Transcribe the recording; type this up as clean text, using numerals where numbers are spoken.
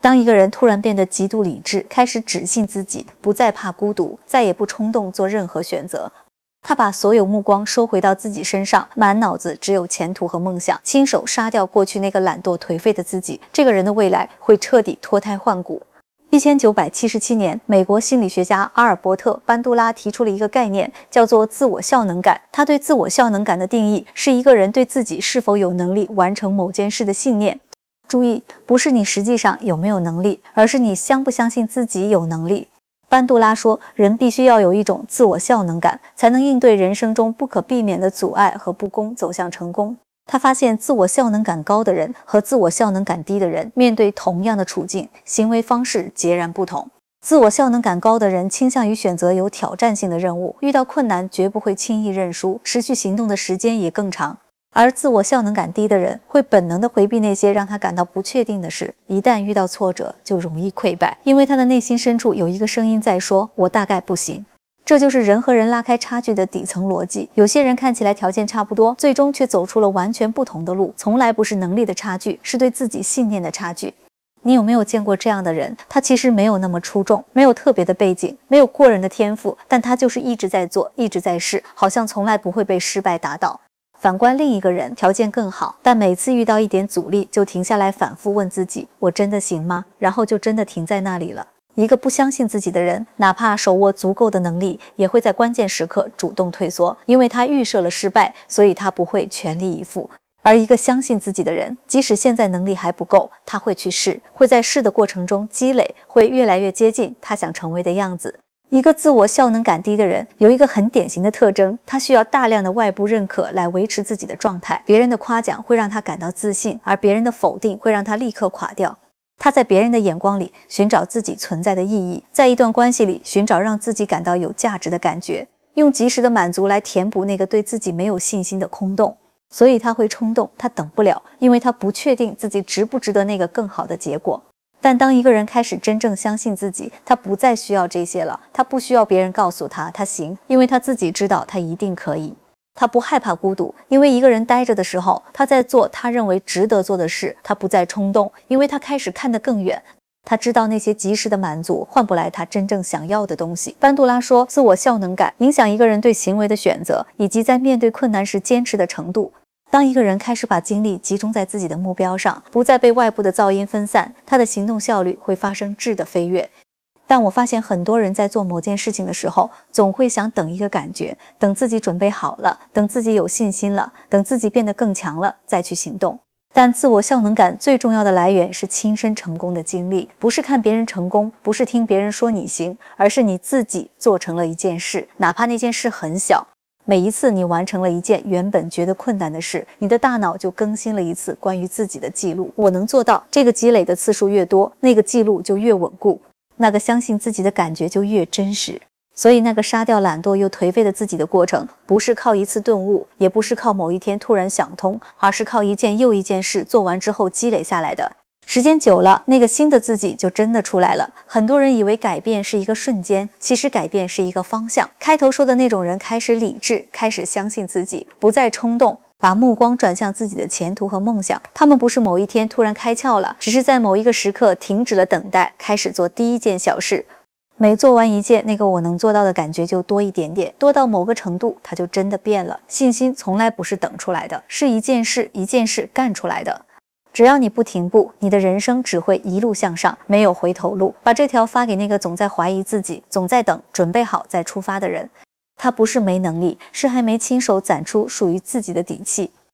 当一个人突然变得极度理智，开始只信自己，不再怕孤独，再也不冲动做任何选择，他把所有目光收回到自己身上，满脑子只有前途和梦想，亲手杀掉过去那个懒惰颓废的自己，这个人的未来会彻底脱胎换骨。1977年，美国心理学家阿尔伯特·班杜拉提出了一个概念，叫做自我效能感。他对自我效能感的定义是一个人对自己是否有能力完成某件事的信念。注意，不是你实际上有没有能力，而是你相不相信自己有能力。班杜拉说，人必须要有一种自我效能感，才能应对人生中不可避免的阻碍和不公，走向成功。他发现自我效能感高的人和自我效能感低的人面对同样的处境，行为方式截然不同。自我效能感高的人倾向于选择有挑战性的任务，遇到困难绝不会轻易认输，持续行动的时间也更长。而自我效能感低的人会本能地回避那些让他感到不确定的事，一旦遇到挫折就容易溃败，因为他的内心深处有一个声音在说，我大概不行。这就是人和人拉开差距的底层逻辑。有些人看起来条件差不多，最终却走出了完全不同的路，从来不是能力的差距，是对自己信念的差距。你有没有见过这样的人？他其实没有那么出众，没有特别的背景，没有过人的天赋，但他就是一直在做，一直在试，好像从来不会被失败打倒。反观另一个人，条件更好，但每次遇到一点阻力就停下来反复问自己，我真的行吗？然后就真的停在那里了。一个不相信自己的人，哪怕手握足够的能力，也会在关键时刻主动退缩，因为他预设了失败，所以他不会全力以赴。而一个相信自己的人，即使现在能力还不够，他会去试，会在试的过程中积累，会越来越接近他想成为的样子。一个自我效能感低的人有一个很典型的特征，他需要大量的外部认可来维持自己的状态，别人的夸奖会让他感到自信，而别人的否定会让他立刻垮掉。他在别人的眼光里寻找自己存在的意义，在一段关系里寻找让自己感到有价值的感觉，用及时的满足来填补那个对自己没有信心的空洞。所以他会冲动，他等不了，因为他不确定自己值不值得那个更好的结果。但当一个人开始真正相信自己，他不再需要这些了，他不需要别人告诉他他行，因为他自己知道他一定可以。他不害怕孤独，因为一个人待着的时候，他在做他认为值得做的事，他不再冲动，因为他开始看得更远。他知道那些及时的满足换不来他真正想要的东西。班杜拉说，自我效能感影响一个人对行为的选择，以及在面对困难时坚持的程度。当一个人开始把精力集中在自己的目标上，不再被外部的噪音分散，他的行动效率会发生质的飞跃。但我发现很多人在做某件事情的时候，总会想等一个感觉，等自己准备好了，等自己有信心了，等自己变得更强了，再去行动。但自我效能感最重要的来源是亲身成功的经历，不是看别人成功，不是听别人说你行，而是你自己做成了一件事，哪怕那件事很小。每一次你完成了一件原本觉得困难的事，你的大脑就更新了一次关于自己的记录。我能做到，这个积累的次数越多，那个记录就越稳固，那个相信自己的感觉就越真实。所以那个杀掉懒惰又颓废的自己的过程，不是靠一次顿悟，也不是靠某一天突然想通，而是靠一件又一件事做完之后积累下来的。时间久了，那个新的自己就真的出来了。很多人以为改变是一个瞬间，其实改变是一个方向。开头说的那种人开始理智，开始相信自己，不再冲动，把目光转向自己的前途和梦想。他们不是某一天突然开窍了，只是在某一个时刻停止了等待，开始做第一件小事。每做完一件，那个我能做到的感觉就多一点点，多到某个程度，它就真的变了。信心从来不是等出来的，是一件事一件事干出来的。只要你不停步，你的人生只会一路向上，没有回头路。把这条发给那个总在怀疑自己，总在等，准备好再出发的人。他不是没能力，是还没亲手攒出属于自己的底气。